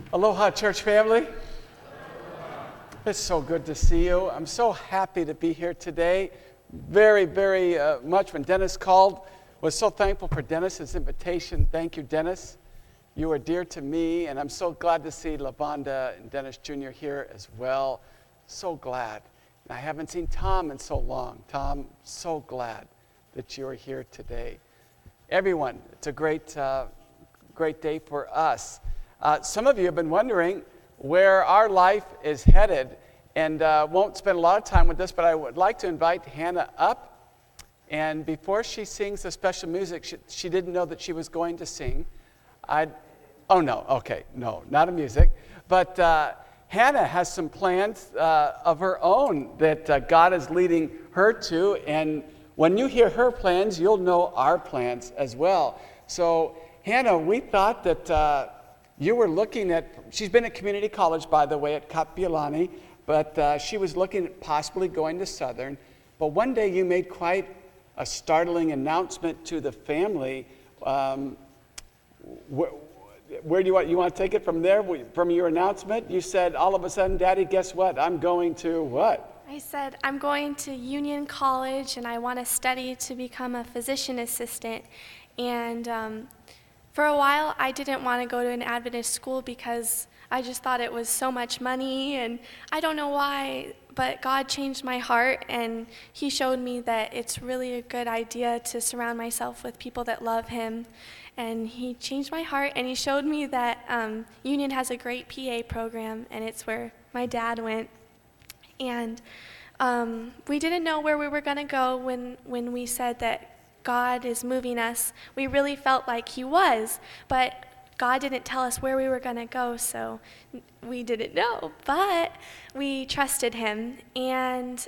Aloha, church family. It's so good to see you. I'm so happy to be here today. Very much when Dennis called, was so thankful for Dennis's invitation. Thank you, Dennis. You are dear to me, and I'm so glad to see Lavonda and Dennis Jr. here as well. So glad. And I haven't seen Tom in so long. Tom, so glad that you are here today. Everyone, it's a great day for us. Some of you have been wondering where our life is headed, and won't spend a lot of time with this, but I would like to invite Hannah up. And before she sings the special music, she didn't know that she was going to sing. No, not a music. But Hannah has some plans of her own that God is leading her to, and when you hear her plans, you'll know our plans as well. So, Hannah, we thought that you were looking at, she's been at community college, by the way, at Kapiolani, but she was looking at possibly going to Southern. But one day you made quite a startling announcement to the family. Where do you want to take it from there? From your announcement, you said, all of a sudden, Daddy, guess what? I'm going to what? I said, I'm going to Union College, and I want to study to become a physician assistant. And for a while, I didn't want to go to an Adventist school because I just thought it was so much money, and I don't know why, but God changed my heart, and He showed me that it's really a good idea to surround myself with people that love Him. And He changed my heart, and He showed me that Union has a great PA program, and it's where my dad went. And we didn't know where we were going to go when we said that God is moving us. We really felt like He was, but God didn't tell us where we were going to go, so we didn't know. But we trusted Him, and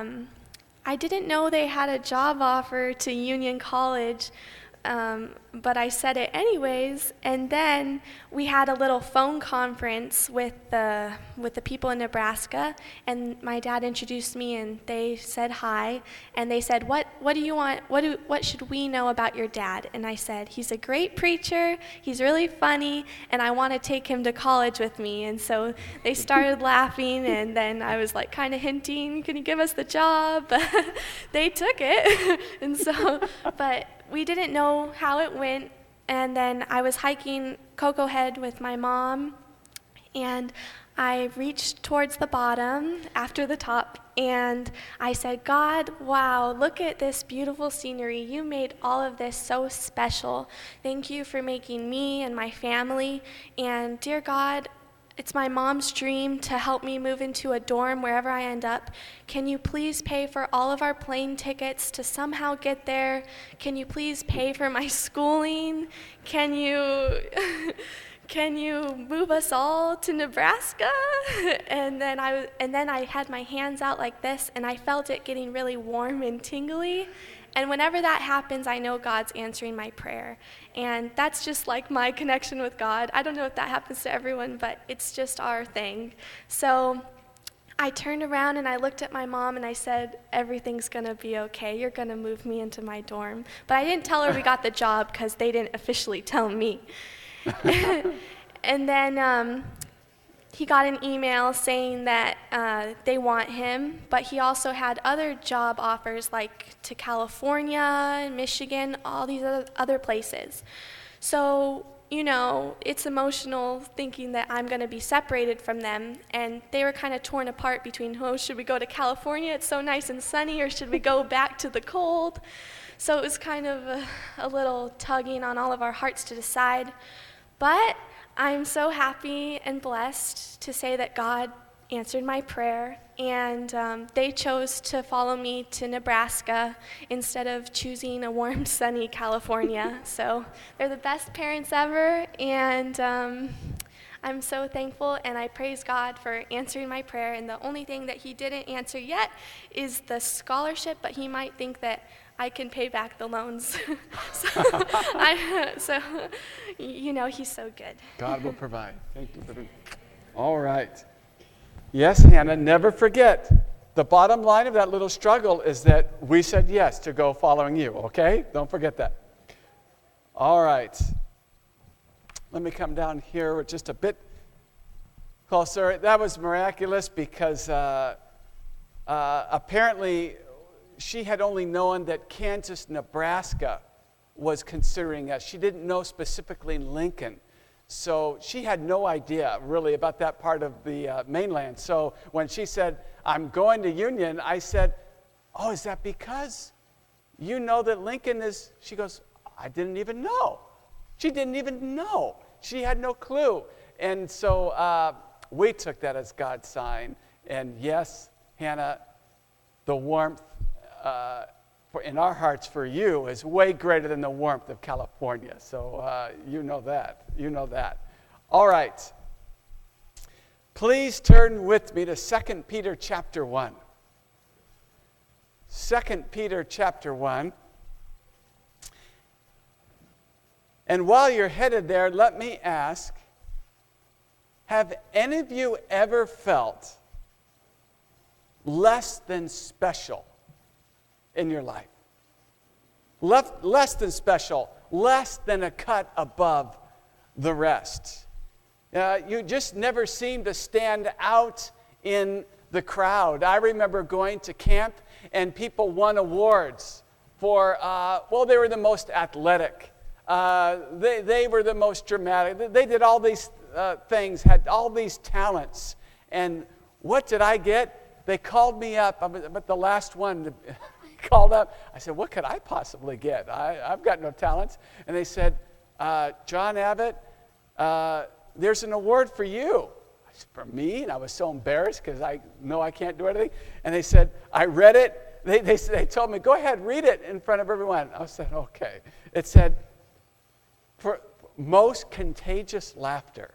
I didn't know they had a job offer to Union College, but I said it anyways. And then we had a little phone conference with the people in Nebraska, and my dad introduced me, and they said hi, and they said, what do you want? What should we know about your dad? And I said, he's a great preacher, he's really funny, and I want to take him to college with me. And so they started laughing, and then I was like kind of hinting, can you give us the job? They took it. And so, but we didn't know how it went, and then I was hiking Cocoa Head with my mom, and I reached towards the bottom after the top, and I said, God, wow, look at this beautiful scenery. You made all of this so special. Thank you for making me and my family, and dear God, it's my mom's dream to help me move into a dorm wherever I end up. Can you please pay for all of our plane tickets to somehow get there? Can you please pay for my schooling? Can you move us all to Nebraska? And then I had my hands out like this, and I felt it getting really warm and tingly. And whenever that happens, I know God's answering my prayer. And that's just like my connection with God. I don't know if that happens to everyone, but it's just our thing. So I turned around and I looked at my mom and I said, everything's going to be okay. You're going to move me into my dorm. But I didn't tell her we got the job because they didn't officially tell me. And then he got an email saying that they want him, but he also had other job offers like to California, Michigan, all these other places. So, you know, it's emotional thinking that I'm going to be separated from them, and they were kind of torn apart between, should we go to California, it's so nice and sunny, or should we go back to the cold? So it was kind of a little tugging on all of our hearts to decide. But I'm so happy and blessed to say that God answered my prayer, and they chose to follow me to Nebraska instead of choosing a warm, sunny California. So they're the best parents ever, and I'm so thankful, and I praise God for answering my prayer. And the only thing that He didn't answer yet is the scholarship, but He might think that I can pay back the loans. So you know, He's so good. God will provide. Thank you. All right. Yes, Hannah, never forget. The bottom line of that little struggle is that we said yes to go following you, okay? Don't forget that. All right. Let me come down here with just a bit closer. That was miraculous because apparently she had only known that Kansas, Nebraska was considering us. She didn't know specifically Lincoln. So she had no idea really about that part of the mainland. So when she said, I'm going to Union, I said, oh, is that because you know that Lincoln is? She goes, I didn't even know. She didn't even know. She had no clue. And so we took that as God's sign. And yes, Hannah, the warmth in our hearts for you is way greater than the warmth of California. So you know that. You know that. All right. Please turn with me to 2 Peter chapter 1. 2 Peter chapter 1. And while you're headed there, let me ask, have any of you ever felt less than special in your life? Less than special, less than a cut above the rest. You just never seem to stand out in the crowd. I remember going to camp and people won awards for, they were the most athletic. They were the most dramatic. They did all these things, had all these talents. And what did I get? They called me up, but the last one called up. I said, what could I possibly get? I've got no talents. And they said, John Abbott, there's an award for you. I said, for me? And I was so embarrassed because I know I can't do anything. And they said, I read it. They told me, go ahead, read it in front of everyone. I said, okay. It said, for most contagious laughter.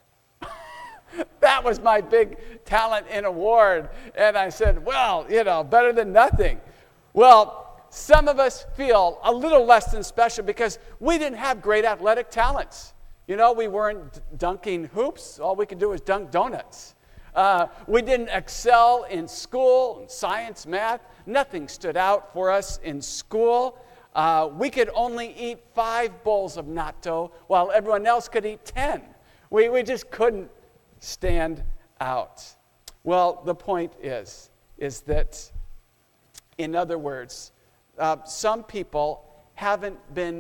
That was my big talent and award. And I said, well, better than nothing. Well, some of us feel a little less than special because we didn't have great athletic talents. We weren't dunking hoops. All we could do was dunk donuts. We didn't excel in school, in science, math. Nothing stood out for us in school. We could only eat 5 bowls of natto while everyone else could eat 10. We just couldn't stand out. Well, the point is that, in other words, some people haven't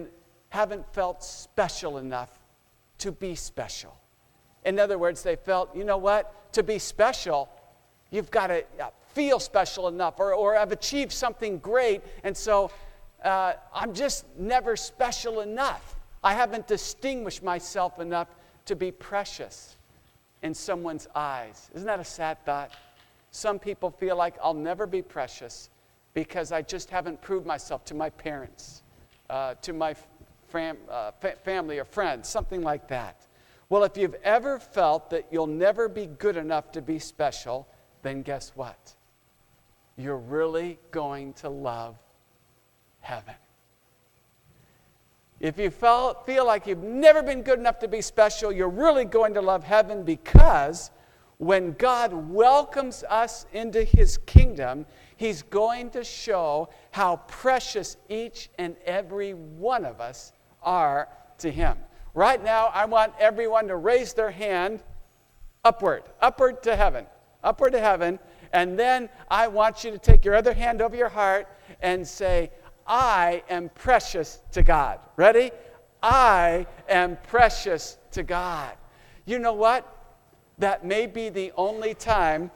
felt special enough to be special. In other words, they felt, you know what? To be special, you've got to feel special enough or have achieved something great. And so I'm just never special enough. I haven't distinguished myself enough to be precious in someone's eyes. Isn't that a sad thought? Some people feel like I'll never be precious because I just haven't proved myself to my parents, to my family or friends, something like that. Well, if you've ever felt that you'll never be good enough to be special, then guess what? You're really going to love heaven. If you feel like you've never been good enough to be special, you're really going to love heaven, because when God welcomes us into His kingdom, He's going to show how precious each and every one of us are to Him. Right now, I want everyone to raise their hand upward to heaven, and then I want you to take your other hand over your heart and say, I am precious to God. Ready? I am precious to God. You know what? That may be the only time,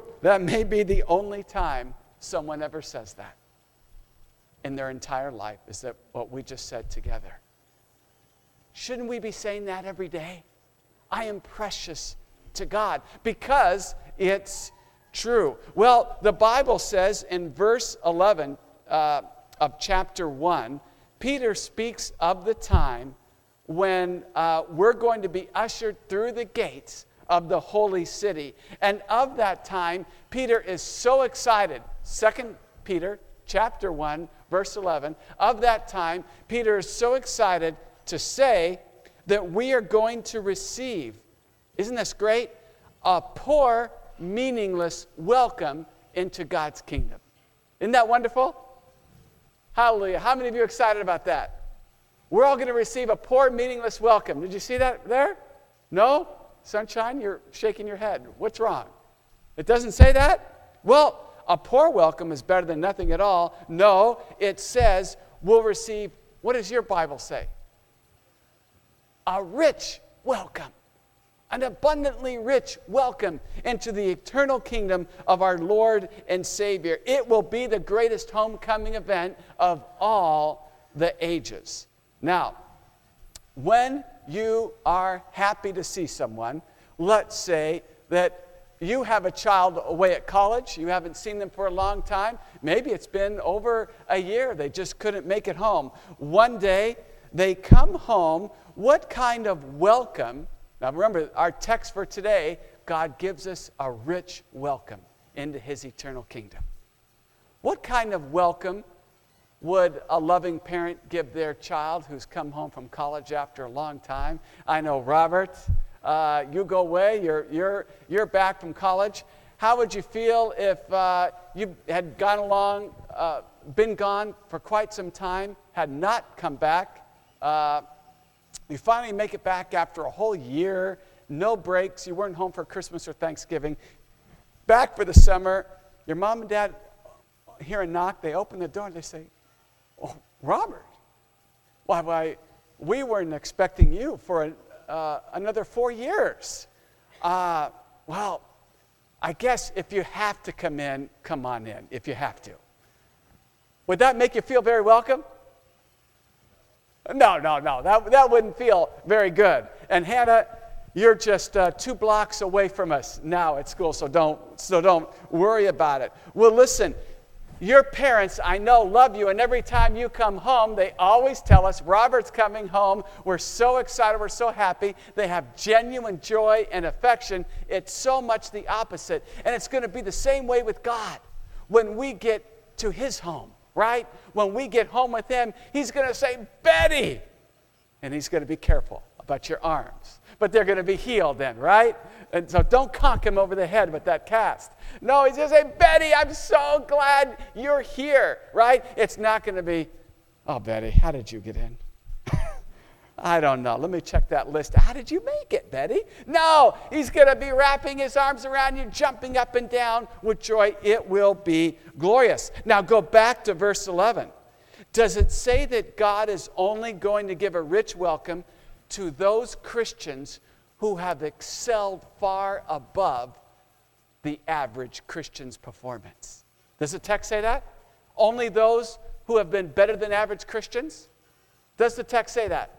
someone ever says that in their entire life, is that what we just said together. Shouldn't we be saying that every day? I am precious to God, because it's true. Well, the Bible says in verse 11 of chapter 1, Peter speaks of the time when we're going to be ushered through the gates of the holy city. And of that time, Peter is so excited. 2 Peter chapter 1, verse 11. Of that time, Peter is so excited to say that we are going to receive, isn't this great? A poor, meaningless welcome into God's kingdom. Isn't that wonderful? Hallelujah. How many of you are excited about that? We're all going to receive a poor, meaningless welcome. Did you see that there? No? Sunshine, you're shaking your head. What's wrong? It doesn't say that? Well, a poor welcome is better than nothing at all. No, it says we'll receive, what does your Bible say? A rich welcome. An abundantly rich welcome into the eternal kingdom of our Lord and Savior. It will be the greatest homecoming event of all the ages. Now, when you are happy to see someone, let's say that you have a child away at college, you haven't seen them for a long time, maybe it's been over a year, they just couldn't make it home. One day, they come home, what kind of welcome? Now remember, our text for today, God gives us a rich welcome into His eternal kingdom. What kind of welcome would a loving parent give their child who's come home from college after a long time? I know, Robert, you go away, you're back from college. How would you feel if you had been gone for quite some time, had not come back? You finally make it back after a whole year, no breaks, you weren't home for Christmas or Thanksgiving, back for the summer, your mom and dad hear a knock, they open the door and they say, "Oh, Robert, why, we weren't expecting you for another 4 years." Well, I guess if you have to come in, come on in, if you have to. Would that make you feel very welcome? No, that wouldn't feel very good. And Hannah, you're just 2 blocks away from us now at school, so don't worry about it. Well, listen, your parents, I know, love you, and every time you come home, they always tell us, Robert's coming home. We're so excited, we're so happy. They have genuine joy and affection. It's so much the opposite. And it's going to be the same way with God when we get to His home. Right? When we get home with Him, He's going to say, "Betty!" And He's going to be careful about your arms. But they're going to be healed then, right? And so don't conk Him over the head with that cast. No, He's going to say, "Betty, I'm so glad you're here," right? It's not going to be, "Oh, Betty, how did you get in?" I don't know. Let me check that list. How did you make it, Betty? No, He's going to be wrapping His arms around you, jumping up and down with joy. It will be glorious. Now go back to verse 11. Does it say that God is only going to give a rich welcome to those Christians who have excelled far above the average Christian's performance? Does the text say that? Only those who have been better than average Christians? Does the text say that?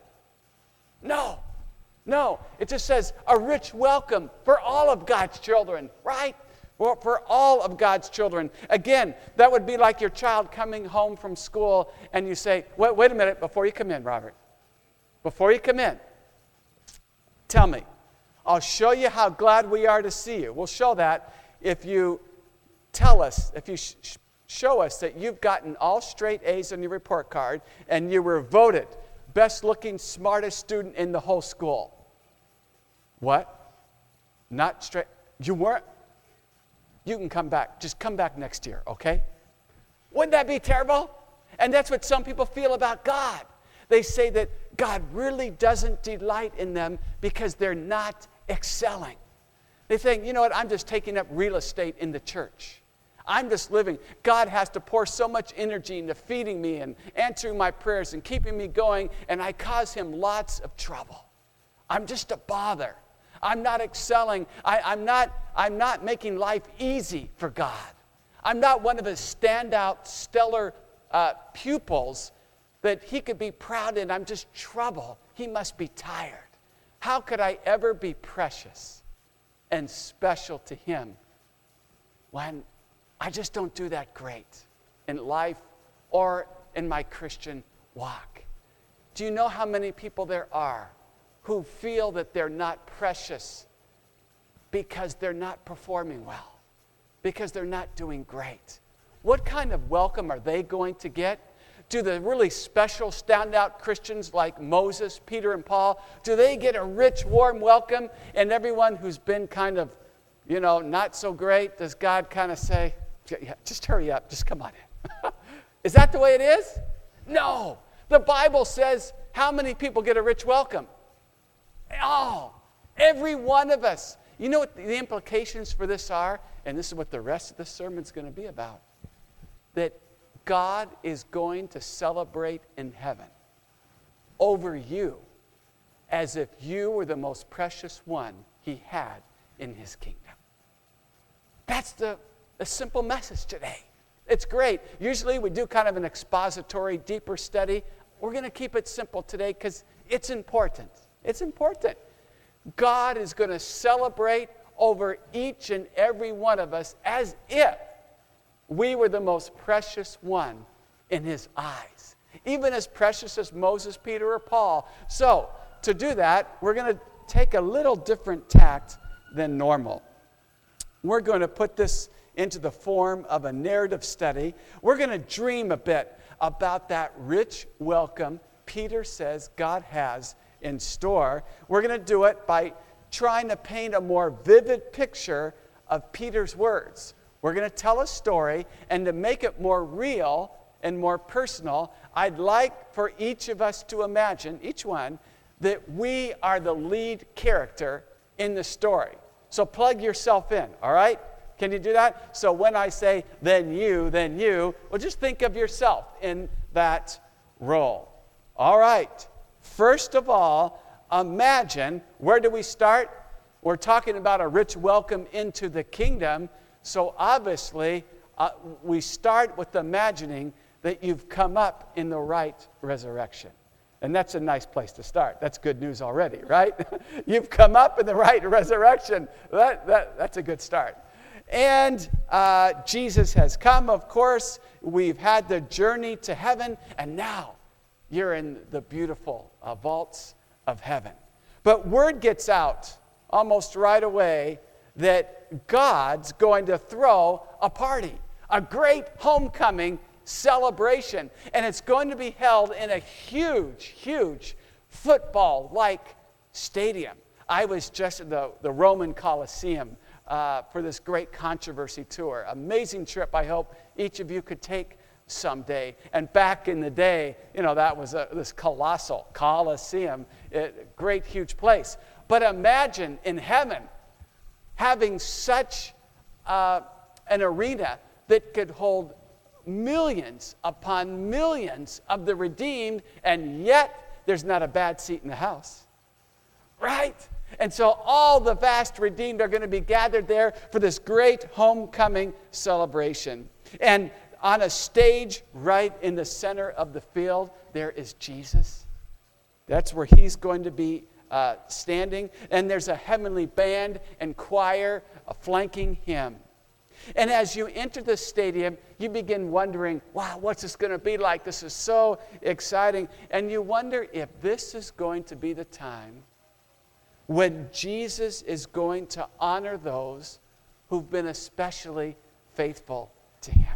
No. It just says a rich welcome for all of God's children, right? Well, for all of God's children. Again, that would be like your child coming home from school and you say, wait a minute, before you come in, Robert. Before you come in, tell me. I'll show you how glad we are to see you. We'll show that if you tell us, if you show us that you've gotten all straight A's on your report card and you were voted best looking, smartest student in the whole school. What? Not straight? You weren't? You can come back. Just come back next year, okay? Wouldn't that be terrible? And that's what some people feel about God. They say that God really doesn't delight in them because they're not excelling. They think, you know what, I'm just taking up real estate in the church. I'm just living. God has to pour so much energy into feeding me and answering my prayers and keeping me going, and I cause Him lots of trouble. I'm just a bother. I'm not excelling. I'm not making life easy for God. I'm not one of His standout, stellar pupils that He could be proud in. I'm just trouble. He must be tired. How could I ever be precious and special to Him when I just don't do that great in life or in my Christian walk? Do you know how many people there are who feel that they're not precious because they're not performing well, because they're not doing great? What kind of welcome are they going to get? Do the really special standout Christians like Moses, Peter, and Paul, do they get a rich, warm welcome? And everyone who's been kind of, not so great, does God kind of say, "Yeah, just hurry up, just come on in"? Is that the way it is? No. The Bible says how many people get a rich welcome? All. Every one of us. You know what the implications for this are? And this is what the rest of the sermon's going to be about. That God is going to celebrate in heaven over you as if you were the most precious one he had in his kingdom. That's the simple message today. It's great. Usually we do kind of an expository, deeper study. We're going to keep it simple today because it's important. It's important. God is going to celebrate over each and every one of us as if we were the most precious one in his eyes. Even as precious as Moses, Peter, or Paul. So, to do that, we're going to take a little different tact than normal. We're going to put this into the form of a narrative study. We're going to dream a bit about that rich welcome Peter says God has in store. We're going to do it by trying to paint a more vivid picture of Peter's words. We're going to tell a story, and to make it more real and more personal, I'd like for each of us to imagine, each one, that we are the lead character in the story. So plug yourself in, all right? Can you do that? So when I say, then you, well, just think of yourself in that role. All right. First of all, imagine, where do we start? We're talking about a rich welcome into the kingdom. So obviously, we start with imagining that you've come up in the right resurrection. And that's a nice place to start. That's good news already, right? You've come up in the right resurrection. That's a good start. And Jesus has come, of course. We've had the journey to heaven, and now you're in the beautiful vaults of heaven. But word gets out almost right away that God's going to throw a party, a great homecoming celebration. And it's going to be held in a huge, huge football-like stadium. I was just at the Roman Colosseum for this great controversy tour. Amazing trip. I hope each of you could take someday. And back in the day, that was this colossal Colosseum, great, huge place. But imagine in heaven having such an arena that could hold millions upon millions of the redeemed, and yet there's not a bad seat in the house. Right? And so all the vast redeemed are going to be gathered there for this great homecoming celebration. And on a stage right in the center of the field, there is Jesus. That's where he's going to be standing. And there's a heavenly band and choir flanking him. And as you enter the stadium, you begin wondering, wow, what's this going to be like? This is so exciting. And you wonder if this is going to be the time when Jesus is going to honor those who've been especially faithful to him.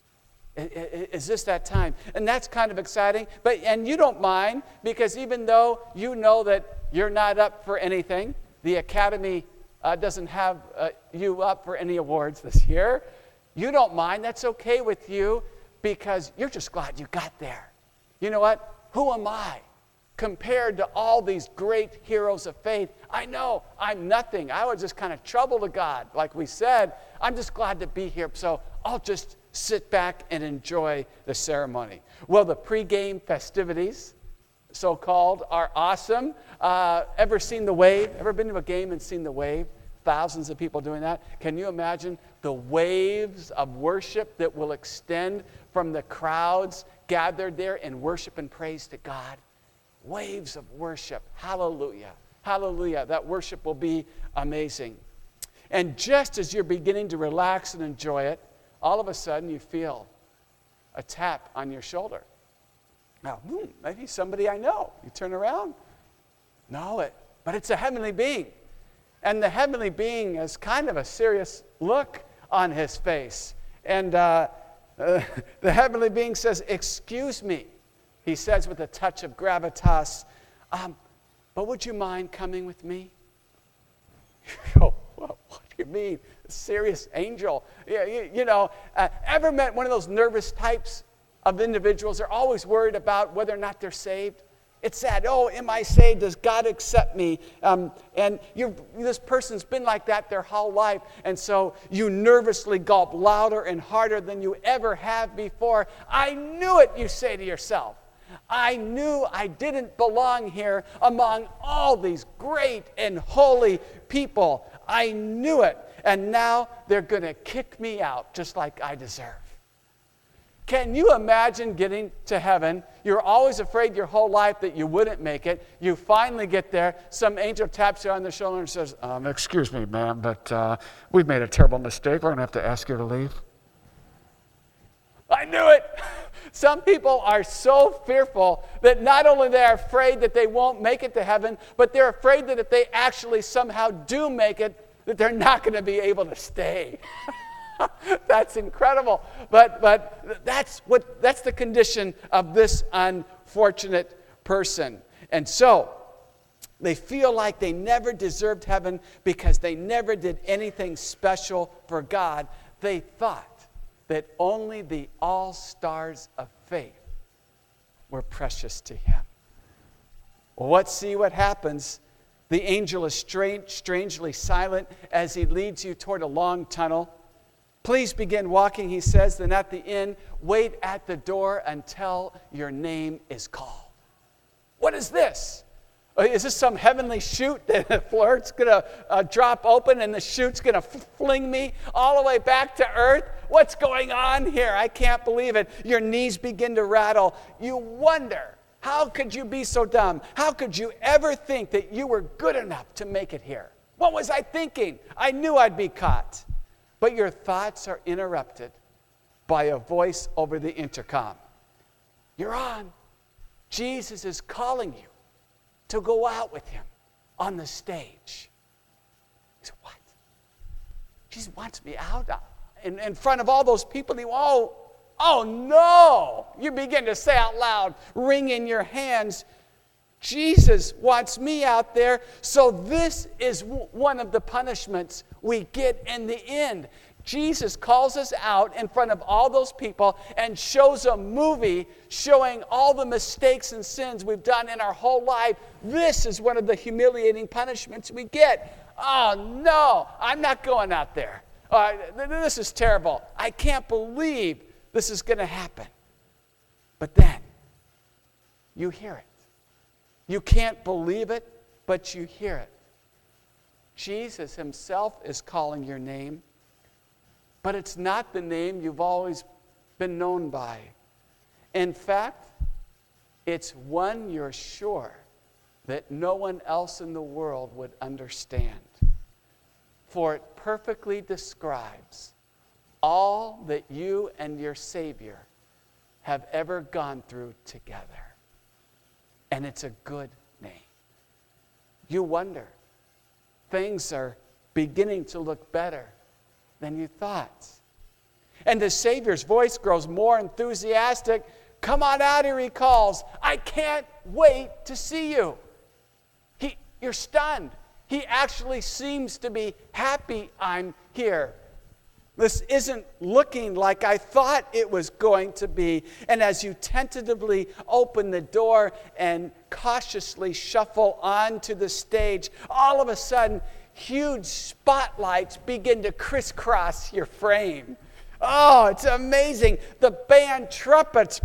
Is this that time? And that's kind of exciting. And you don't mind, because even though you know that you're not up for anything, the Academy doesn't have you up for any awards this year, you don't mind. That's okay with you, because you're just glad you got there. You know what? Who am I compared to all these great heroes of faith? I know I'm nothing. I was just kind of trouble to God. Like we said, I'm just glad to be here, so I'll just sit back and enjoy the ceremony. Well, the pregame festivities, so-called, are awesome. Ever seen the wave? Ever been to a game and seen the wave? Thousands of people doing that. Can you imagine the waves of worship that will extend from the crowds gathered there in worship and praise to God? Waves of worship. Hallelujah. Hallelujah. That worship will be amazing. And just as you're beginning to relax and enjoy it, all of a sudden you feel a tap on your shoulder. Now, maybe somebody I know. You turn around. But it's a heavenly being. And the heavenly being has kind of a serious look on his face. And the heavenly being says, "Excuse me," he says with a touch of gravitas, "but would you mind coming with me?" You go, "What do you mean? A serious angel?" Ever met one of those nervous types of individuals? They're always worried about whether or not they're saved. It's sad. Oh, am I saved? Does God accept me? And this person's been like that their whole life. And so you nervously gulp louder and harder than you ever have before. I knew it, you say to yourself. I knew I didn't belong here among all these great and holy people. I knew it. And now they're going to kick me out just like I deserve. Can you imagine getting to heaven? You're always afraid your whole life that you wouldn't make it. You finally get there. Some angel taps you on the shoulder and says, excuse me, ma'am, but we've made a terrible mistake. We're going to have to ask you to leave. I knew it. Some people are so fearful that not only they're afraid that they won't make it to heaven, but they're afraid that if they actually somehow do make it, that they're not going to be able to stay. That's incredible. But that's the condition of this unfortunate person. And so they feel like they never deserved heaven because they never did anything special for God. They thought that only the all-stars of faith were precious to him. Well, let's see what happens. The angel is strangely silent as he leads you toward a long tunnel. Please begin walking, he says. Then at the end, wait at the door until your name is called. What is this? Is this some heavenly chute that the flirt's going to drop open and the chute's going to fling me all the way back to earth? What's going on here? I can't believe it. Your knees begin to rattle. You wonder, how could you be so dumb? How could you ever think that you were good enough to make it here? What was I thinking? I knew I'd be caught. But your thoughts are interrupted by a voice over the intercom. You're on. Jesus is calling you to go out with him on the stage. He said, what? Jesus wants me out in front of all those people. Oh no! You begin to say out loud, wring in your hands, Jesus wants me out there. So this is one of the punishments we get in the end. Jesus calls us out in front of all those people and shows a movie showing all the mistakes and sins we've done in our whole life. This is one of the humiliating punishments we get. Oh no, I'm not going out there. This is terrible. I can't believe this is going to happen. But then, you hear it. You can't believe it, but you hear it. Jesus himself is calling your name, but it's not the name you've always been known by. In fact, it's one you're sure that no one else in the world would understand, for it perfectly describes all that you and your Savior have ever gone through together. And it's a good name. You wonder, things are beginning to look better than you thought. And the Savior's voice grows more enthusiastic. Come on out, he calls. I can't wait to see you. You're stunned. He actually seems to be happy I'm here. This isn't looking like I thought it was going to be. And as you tentatively open the door and cautiously shuffle onto the stage, all of a sudden, huge spotlights begin to crisscross your frame. Oh, it's amazing. The band trumpets,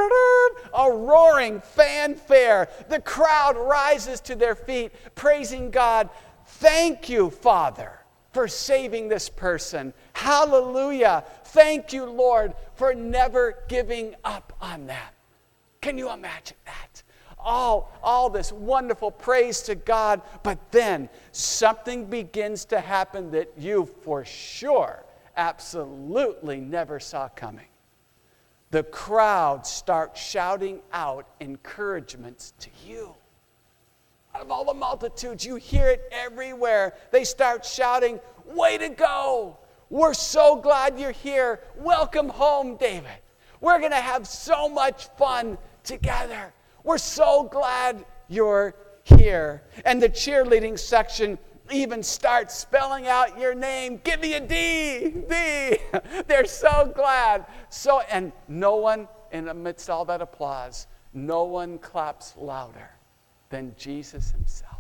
a roaring fanfare. The crowd rises to their feet, praising God. Thank you, Father, for saving this person. Hallelujah. Thank you, Lord, for never giving up on them. Can you imagine that? All this wonderful praise to God, but then something begins to happen that you for sure absolutely never saw coming. The crowd starts shouting out encouragements to you. Out of all the multitudes, you hear it everywhere. They start shouting, way to go. We're so glad you're here. Welcome home, David. We're going to have so much fun together. We're so glad you're here. And the cheerleading section even starts spelling out your name. Give me a D, D. They're so glad. And no one, in amidst all that applause, no one claps louder than Jesus himself.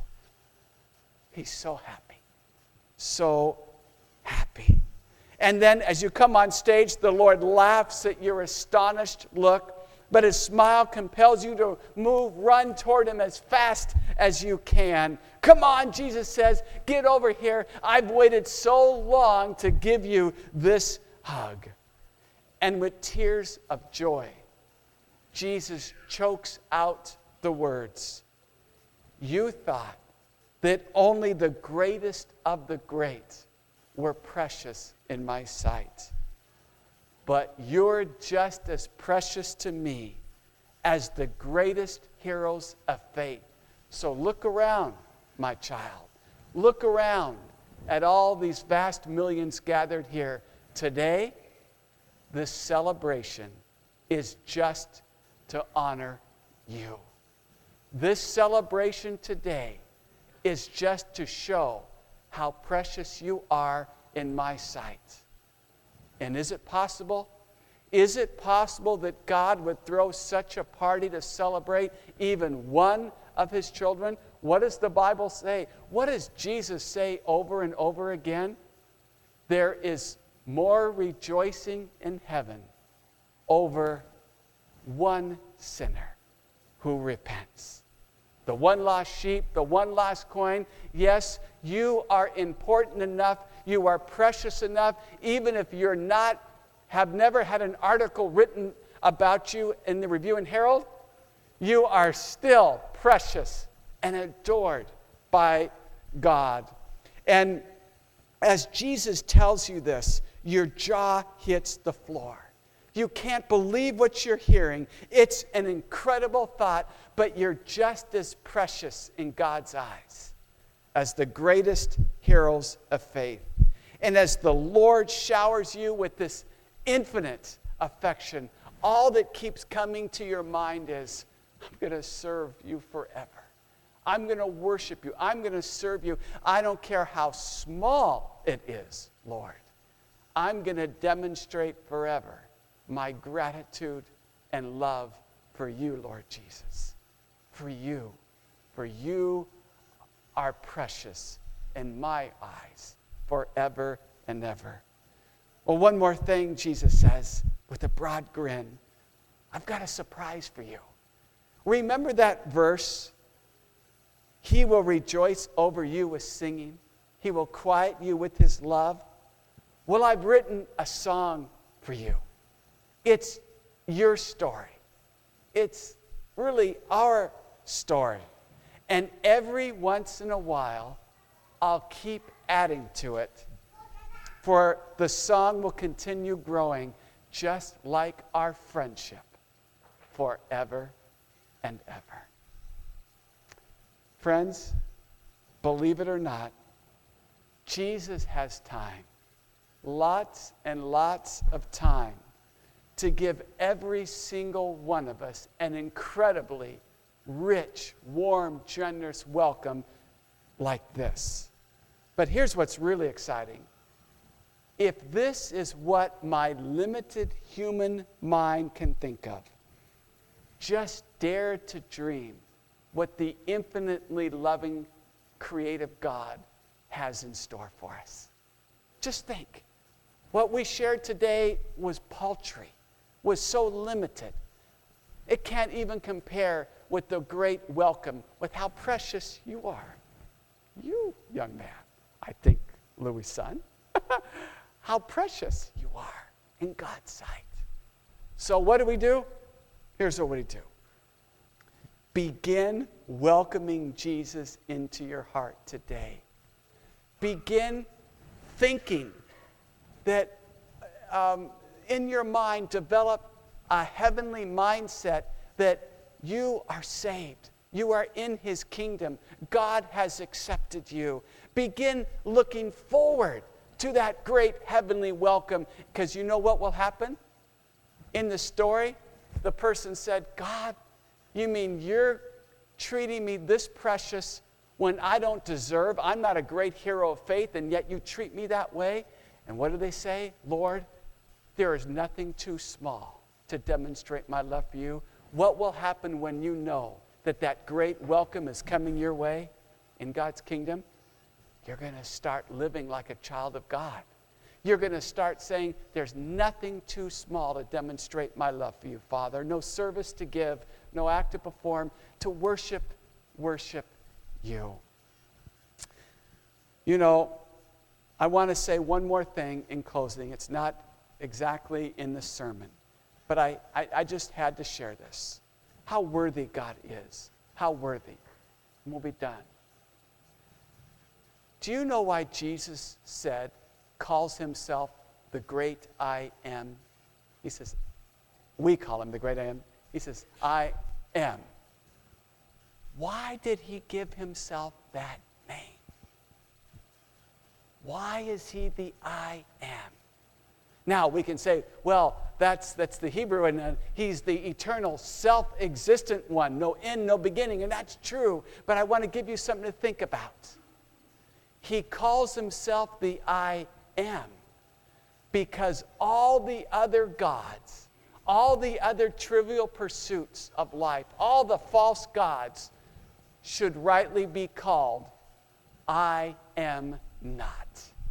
He's so happy. So happy. And then as you come on stage, the Lord laughs at your astonished look, but his smile compels you to run toward him as fast as you can. Come on, Jesus says, get over here. I've waited so long to give you this hug. And with tears of joy, Jesus chokes out the words, you thought that only the greatest of the great were precious in my sight. But you're just as precious to me as the greatest heroes of faith. So look around, my child. Look around at all these vast millions gathered here. Today, this celebration is just to honor you. This celebration today is just to show how precious you are in my sight. And is it possible? Is it possible that God would throw such a party to celebrate even one of his children? What does the Bible say? What does Jesus say over and over again? There is more rejoicing in heaven over one sinner who repents. The one lost sheep, the one lost coin. Yes, you are important enough. You are precious enough. Even if you're not, have never had an article written about you in the Review and Herald, you are still precious and adored by God. And as Jesus tells you this, your jaw hits the floor. You can't believe what you're hearing. It's an incredible thought, but you're just as precious in God's eyes as the greatest heroes of faith. And as the Lord showers you with this infinite affection, all that keeps coming to your mind is, I'm going to serve you forever. I'm going to worship you. I'm going to serve you. I don't care how small it is, Lord. I'm going to demonstrate forever my gratitude and love for you, Lord Jesus. For you. For you are precious in my eyes forever and ever. Well, one more thing, Jesus says with a broad grin. I've got a surprise for you. Remember that verse? He will rejoice over you with singing. He will quiet you with his love. Well, I've written a song for you. It's your story. It's really our story. And every once in a while, I'll keep adding to it. For the song will continue growing just like our friendship forever and ever. Friends, believe it or not, Jesus has time, lots and lots of time, to give every single one of us an incredibly rich, warm, generous welcome like this. But here's what's really exciting. If this is what my limited human mind can think of, just dare to dream what the infinitely loving, creative God has in store for us. Just think. What we shared today was paltry, was so limited. It can't even compare with the great welcome, with how precious you are. You, young man, I think Louis' son, how precious you are in God's sight. So what do? Here's what we do. Begin welcoming Jesus into your heart today. Begin thinking that in your mind, develop a heavenly mindset that you are saved. You are in his kingdom. God has accepted you. Begin looking forward to that great heavenly welcome, because you know what will happen? In the story, the person said, God, you mean you're treating me this precious when I don't deserve? I'm not a great hero of faith, and yet you treat me that way? And what do they say? Lord, there is nothing too small to demonstrate my love for you. what will happen when you know that that great welcome is coming your way in God's kingdom? You're going to start living like a child of God. You're going to start saying, there's nothing too small to demonstrate my love for you, Father. No service to give, no act to perform, to worship you. You know, I want to say one more thing in closing. It's not exactly in the sermon, but I just had to share this. How worthy God is. How worthy. And we'll be done. Do you know why Jesus calls himself the great I am? He says, we call him the great I am. He says, I am. Why did he give himself that name? Why is he the I am? Now we can say, well, that's the Hebrew, and he's the eternal, self-existent one, no end, no beginning, and that's true. But I want to give you something to think about. He calls himself the I am because all the other gods, all the other trivial pursuits of life, all the false gods should rightly be called I am not.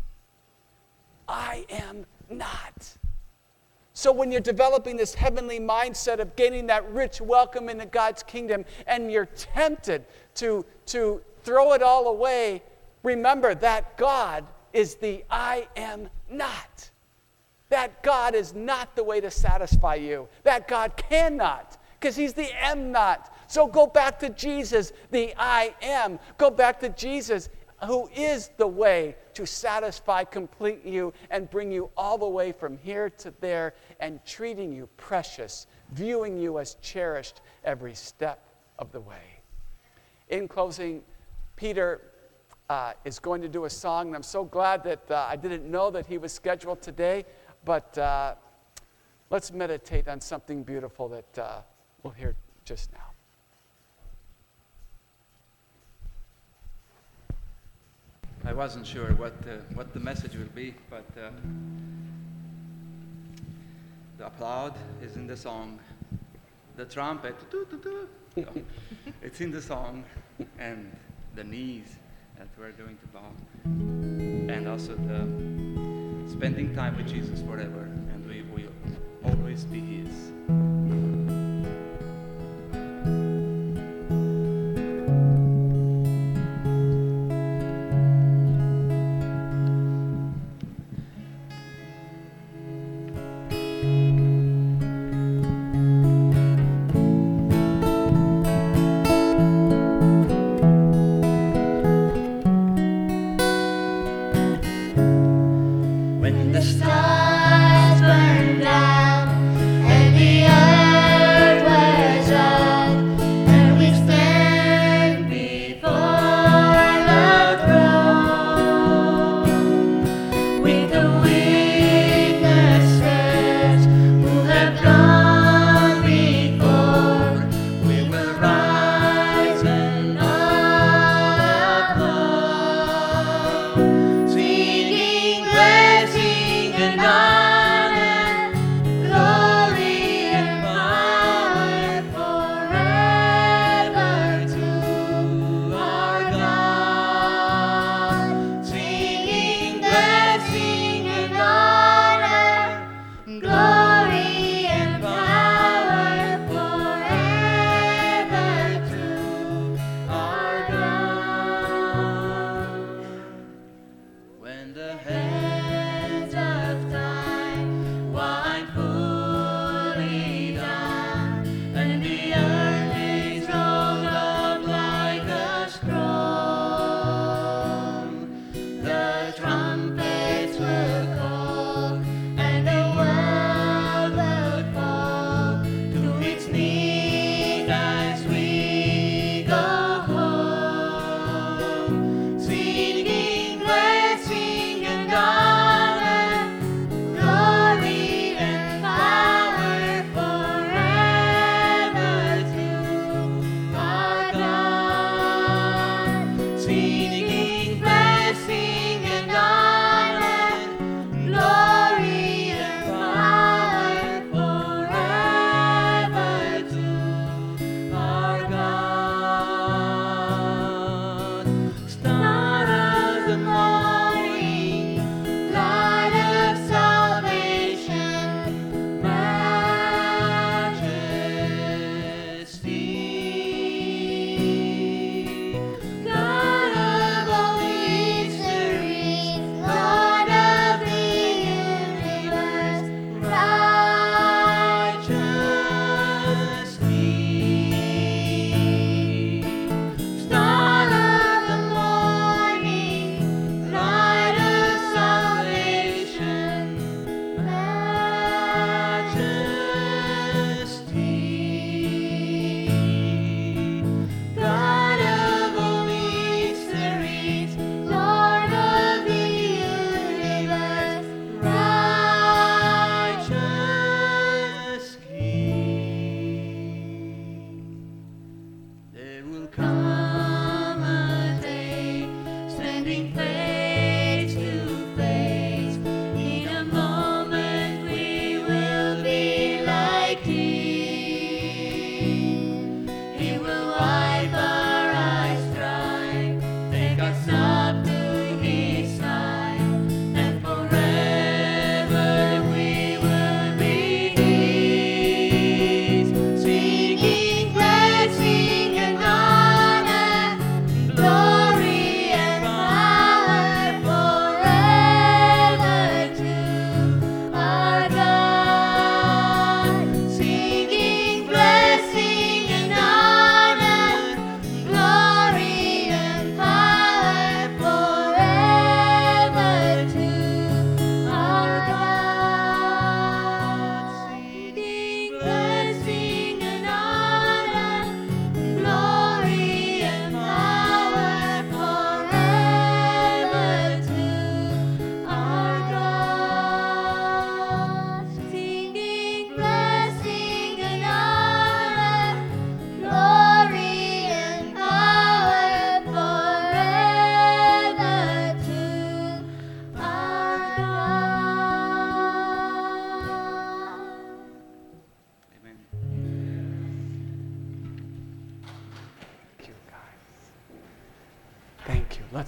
I am not. So when you're developing this heavenly mindset of gaining that rich welcome into God's kingdom and you're tempted to throw it all away, remember that God is the I am not. That God is not the way to satisfy you. That God cannot, because he's the am not. So go back to Jesus, the I am. Go back to Jesus, who is the way to satisfy, complete you, and bring you all the way from here to there, and treating you precious, viewing you as cherished every step of the way. In closing, Peter is going to do a song, and I'm so glad that I didn't know that he was scheduled today, but let's meditate on something beautiful that we'll hear just now. I wasn't sure what the message will be, but the applaud is in the song. The trumpet, it's in the song, and the knees that we're going to bow, and also the spending time with Jesus forever, and we will always be his. When the stars burn down and the earth wears out, and we stand before the throne with the witnesses who have gone before, we will rise and applaud, singing, blessing and honor, glory and power forever to our God. Singing, blessing and honor, glory and power forever to our God. When the hands of time wind fully down, and the earth is rolled up like a scroll, the trumpets will call, and the world will fall to its knees as we go home, singing, blessing and honor.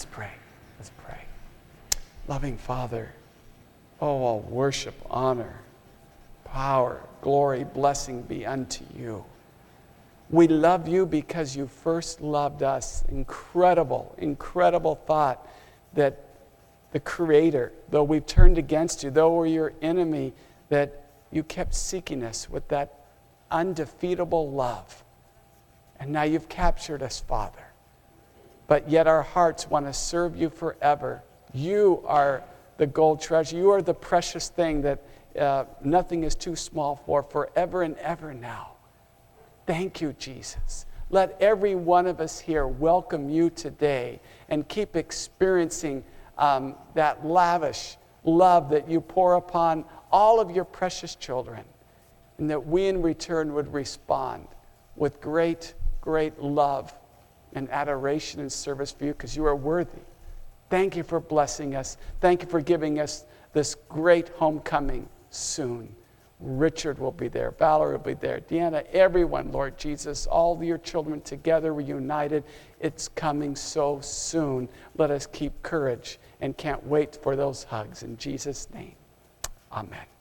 Let's pray. Let's pray. Loving Father, oh, all worship, honor, power, glory, blessing be unto you. We love you because you first loved us. Incredible, incredible thought that the Creator, though we've turned against you, though we're your enemy, that you kept seeking us with that undefeatable love. And now you've captured us, Father. But yet our hearts want to serve you forever. You are the gold treasure. You are the precious thing that nothing is too small for, forever and ever now. Thank you, Jesus. Let every one of us here welcome you today and keep experiencing that lavish love that you pour upon all of your precious children, and that we in return would respond with great, great love and adoration and service for you, because you are worthy. Thank you for blessing us. Thank you for giving us this great homecoming soon. Richard will be there. Valerie will be there. Deanna, everyone, Lord Jesus, all your children together, reunited. It's coming so soon. Let us keep courage and can't wait for those hugs. In Jesus' name, amen.